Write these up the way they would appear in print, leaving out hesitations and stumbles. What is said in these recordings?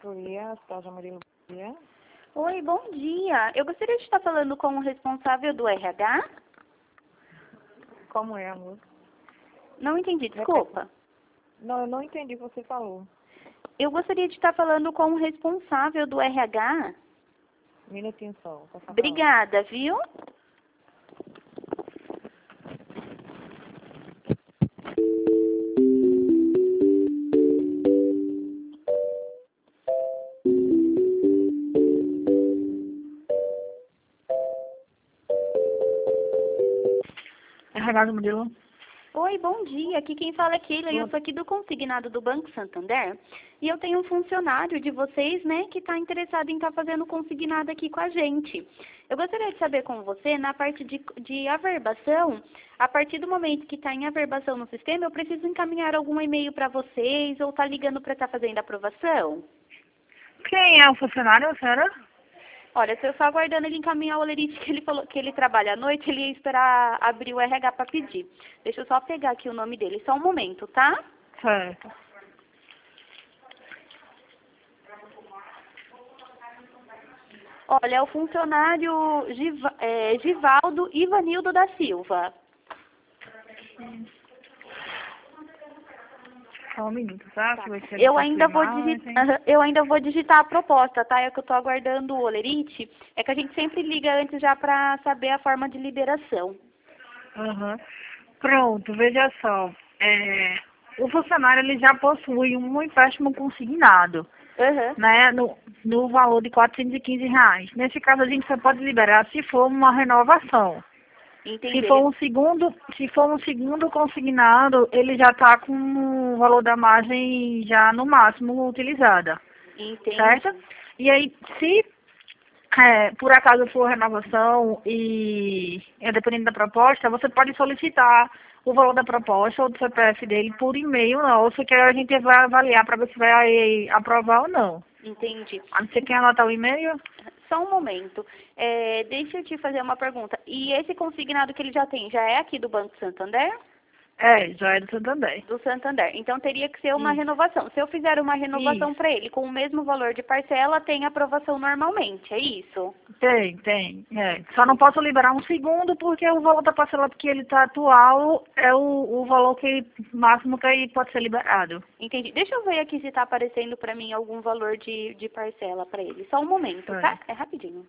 diretoria, Cidade Murilo, bom dia. Oi, bom dia. Eu gostaria de estar falando com o responsável do RH. Como é, amor? Não entendi, desculpa. Não, eu não entendi o que você falou. Eu gostaria de estar falando com o responsável do RH. Minutinho só. Tá falando. Obrigada, viu? RH do Murilo? Oi, bom dia. Aqui quem fala é Keila e eu sou aqui do consignado do Banco Santander. E eu tenho um funcionário de vocês, né, que está interessado em estar fazendo consignado aqui com a gente. Eu gostaria de saber com você, na parte de averbação, a partir do momento que está em averbação no sistema, eu preciso encaminhar algum e-mail para vocês ou tá ligando para estar fazendo a aprovação? Quem é o funcionário, senhora? Olha, se eu só aguardando ele encaminhar o olerite que ele falou que ele trabalha à noite, ele ia esperar abrir o RH para pedir. Deixa eu só pegar aqui o nome dele, só um momento, tá? Certo. Olha, é o funcionário Givaldo Ivanildo da Silva. Só um minuto, tá? Tá. Que vai ser Eu ainda vou digitar. eu ainda vou digitar a proposta, tá? É que eu tô aguardando o olerite. É que a gente sempre liga antes já para saber a forma de liberação. Aham. Pronto, veja só. O funcionário ele já possui um empréstimo consignado, Aham. né, no valor de R$ 415. Nesse caso, a gente só pode liberar se for uma renovação. Entendi. Se for um segundo consignado, ele já está com o valor da margem já no máximo utilizada, Entendi. certo? E aí, se por acaso for renovação e dependendo da proposta, você pode solicitar o valor da proposta ou do CPF dele por e-mail nosso, que a gente vai avaliar para ver se vai aprovar ou não. Entendi. Você quer anotar o e-mail? Só um momento. Deixa eu te fazer uma pergunta. E esse consignado que ele já tem, já é aqui do Banco Santander? Já é do Santander. Do Santander. Então teria que ser uma Isso. renovação. Se eu fizer uma renovação Isso. para ele com o mesmo valor de parcela, tem aprovação normalmente, é isso? Tem. Só não posso liberar um segundo porque o valor da parcela que ele está atual é o valor máximo que aí pode ser liberado. Entendi. Deixa eu ver aqui se está aparecendo para mim algum valor de parcela para ele. Só um momento, tá? É rapidinho.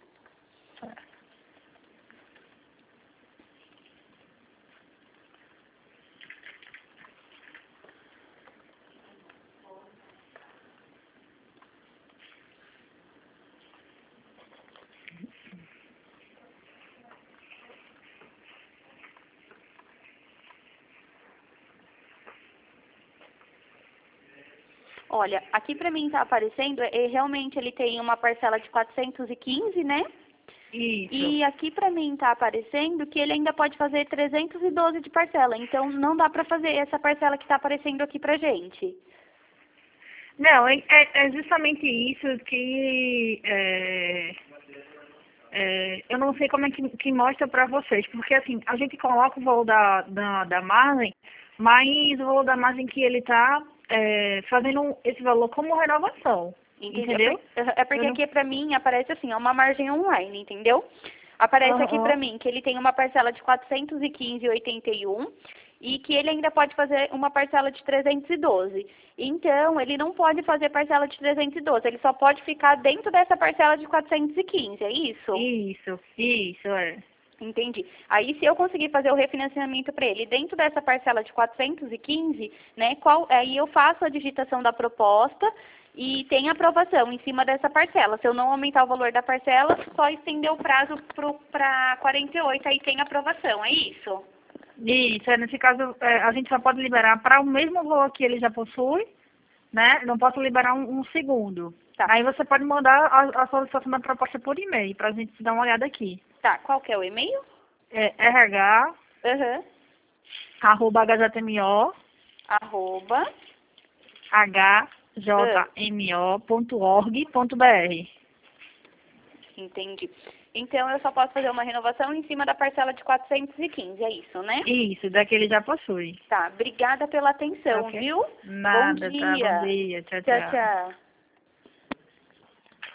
Olha, aqui para mim está aparecendo, realmente ele tem uma parcela de 415, né? Isso. E aqui para mim está aparecendo que ele ainda pode fazer 312 de parcela. Então não dá para fazer essa parcela que está aparecendo aqui pra gente. Não, é justamente isso que eu não sei como é que mostra para vocês, porque assim, a gente coloca o valor da margem, mas o valor da margem que ele está fazendo esse valor como renovação. Entendi. Entendeu? É porque aqui pra mim aparece assim, é uma margem online, entendeu? Aparece aqui pra mim que ele tem uma parcela de 415,81 e que ele ainda pode fazer uma parcela de 312. Então, ele não pode fazer parcela de 312, ele só pode ficar dentro dessa parcela de 415, é isso? Isso, é. Entendi. Aí, se eu conseguir fazer o refinanciamento para ele dentro dessa parcela de 415, né, aí eu faço a digitação da proposta e tem aprovação em cima dessa parcela. Se eu não aumentar o valor da parcela, só estender o prazo para 48, aí tem aprovação, é isso? Isso, nesse caso, a gente só pode liberar para o mesmo valor que ele já possui, né? Não posso liberar um segundo. Tá. Aí você pode mandar a solicitação da proposta por e-mail, para a gente dar uma olhada aqui. Tá, qual que é o e-mail? RH, Aham. @hjmo, Arroba. hjmo.org.br. Entendi. Então, eu só posso fazer uma renovação em cima da parcela de 415, é isso, né? Isso, daquele já possui. Tá, obrigada pela atenção, Ok. viu? Nada, Bom tá? dia. Bom dia. Tchau, Tchau, tchau. tchau.